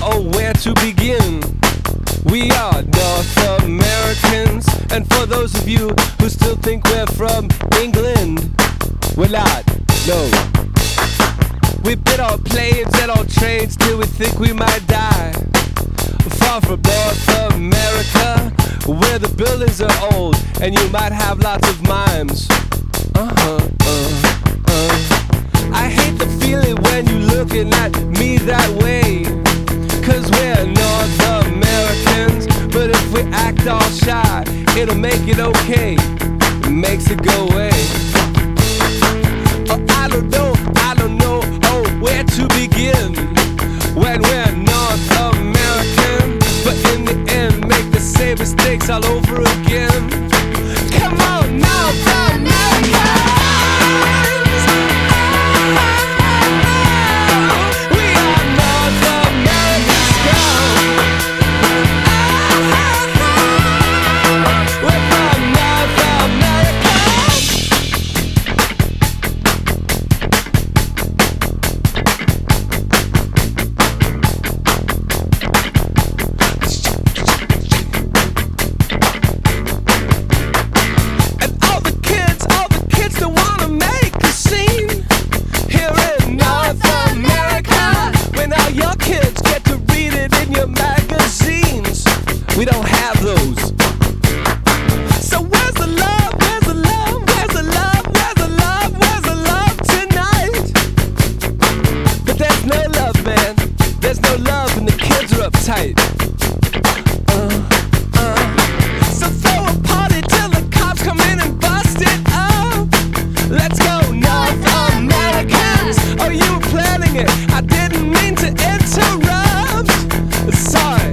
where to begin. We are North Americans, and for those of you who still think we're from England, we're not, no. We've been on planes and on trains till we think we might die. Far from North America, where the buildings are old and you might have lots of mimes. I hate the feeling when you looking at me that way, 'cause we're North Americans, but if we act all shy, it'll make it okay. It makes it go away. Oh, I don't know, where to begin when we're North American, but in the end make the same mistakes all over again. Come on, North America! We don't have those. So where's the love? Where's the love? Where's the love? Where's the love? Where's the love tonight? But there's no love, man. There's no love and the kids are uptight. So throw a party till the cops come in and bust it up. Let's go, North Americans. Oh, you were planning it. I didn't mean to interrupt. Sorry.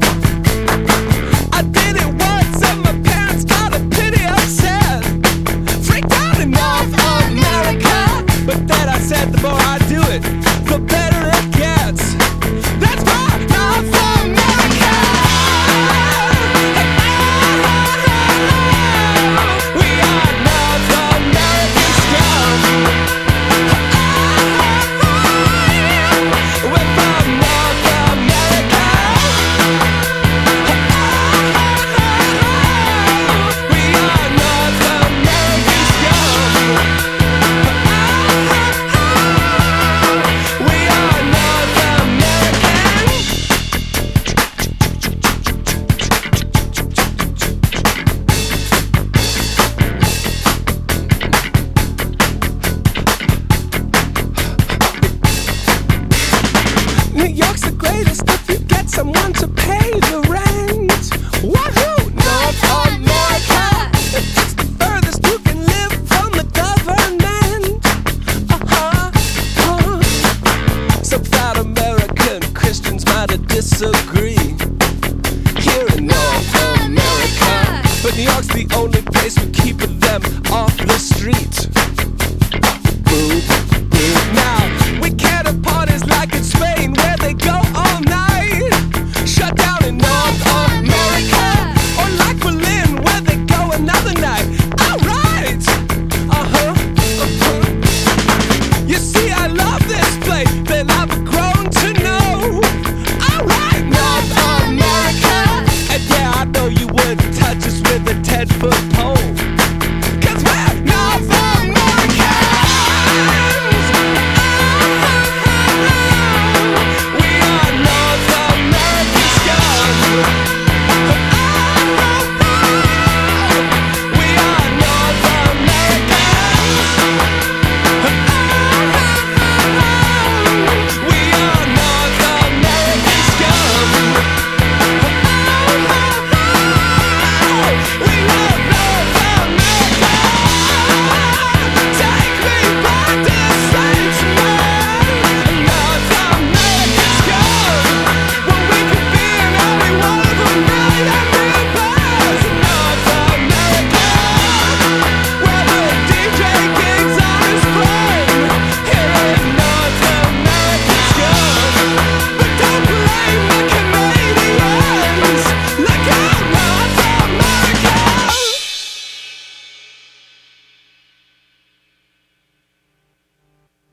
The more I do it, the better it gets. That's why North America. We are North American scum. We're from North America. We are North American scum. New York's the greatest if you get someone to pay the rent. Wahoo! North America! It's the furthest you can live from the government. Some proud American Christians might disagree here in North America, but New York's the only place for keeping them off the street.